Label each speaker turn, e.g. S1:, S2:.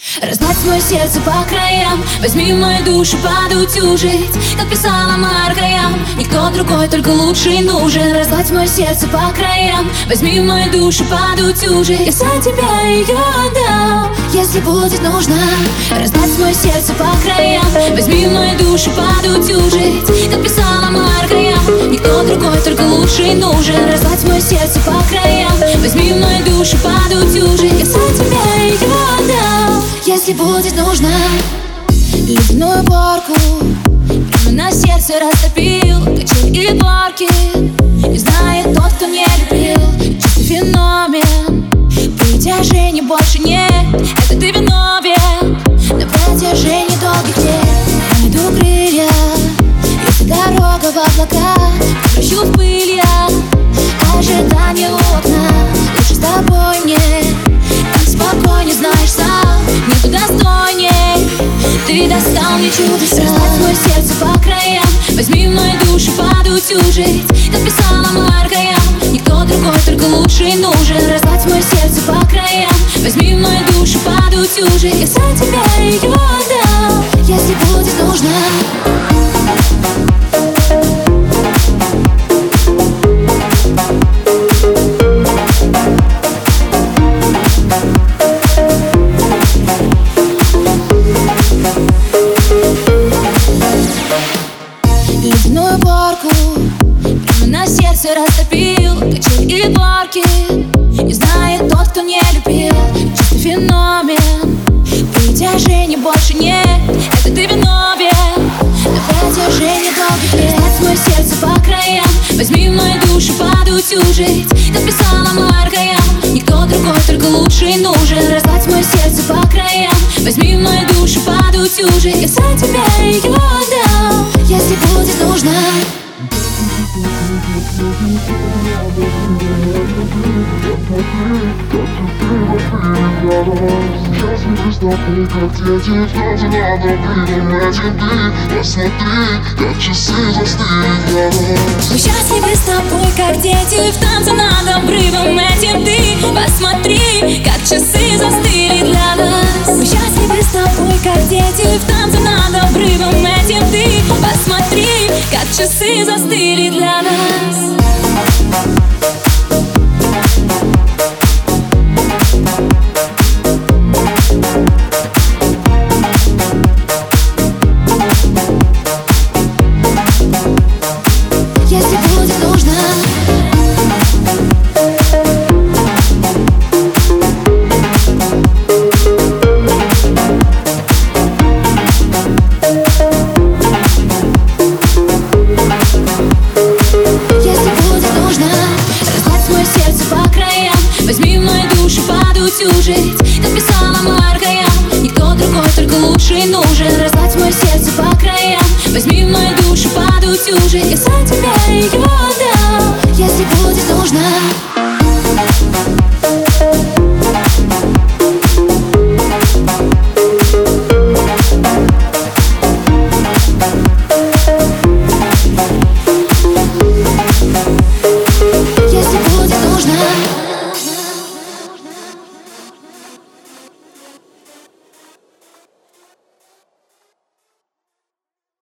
S1: Разгладь мое сердце по краям, возьми мою душу подутюжить, как писала Марка Ям. Никто другой, только лучший нужен. Разгладь мое сердце по краям, возьми мою душу подутюжить. Я за тебя ее отдал, если будет нужно. Разгладь мое сердце по краям, возьми мою душу подутюжить, как писала Марка Ям. Никто другой, только лучший нужен. Разгладь мое сердце по краям, возьми мою душу подутюжить. Я за тебя ее отдал, если будет нужно. Ледяную горку прямо на сердце растопил, качели и горки. Не знает тот, кто не любил. Чистый феномен, притяжений больше нет. Это ты виновен на протяжении долгих лет. Я найду крылья, если дорога в облака. Превращу в пыль я ожидание у окна. Лучше с тобой мне так спокойнее, знаешь сам. Нету достойней, ты достал мне чудеса. Разгладь мое сердце по краям, возьми мою душу подутюжить, как писала Марка Ям. Никто другой, только лучший нужен. Разгладь мое сердце по краям, возьми мою душу подутюжить. Я за тебя ее отдал, если будет нужно. Ледяную горку прямо на сердце растопил, качели и горки. Не знает тот, кто не любил. Чистый феномен, притяжений больше нет. Это ты виновен на протяжении долгих лет. Разгладь мое сердце по краям, возьми мою душу подутюжить, как писала Марка Ям. Никто другой, только лучший нужен. Разгладь мое сердце по краям, возьми мою душу подутюжить. Я за тебя ее отдал, если будет нужно.
S2: Сейчас мы с тобой как дети в танце над обрывом этим ты. Посмотри, как часы застыли для нас.
S1: Мы счастливы с тобой, как дети в танце над обрывом этим ты. Посмотри, как часы застыли для нас. Мы счастливы с тобой, как дети в танце над обрывом этим ты. Посмотри, как часы застыли для нас. Если будет нужно. Разгладь мое сердце по краям, возьми мою душу подутюжить, как писала Марка Ям. Никто другой, только лучший нужен. Разгладь мое сердце по краям, возьми мою душу подутюжить. Я за тебя ее отдал, если